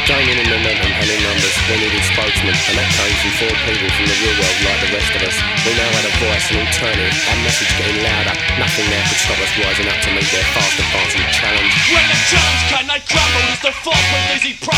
Gaining in momentum and in numbers, we needed spokesmen, and that came from 4 people from the real world like the rest of us. We now had a voice, an alternative, our message getting louder. Nothing now could stop us rising up to meet their fast advancing challenge. When the challenge can, they crumble as the 4-proof easy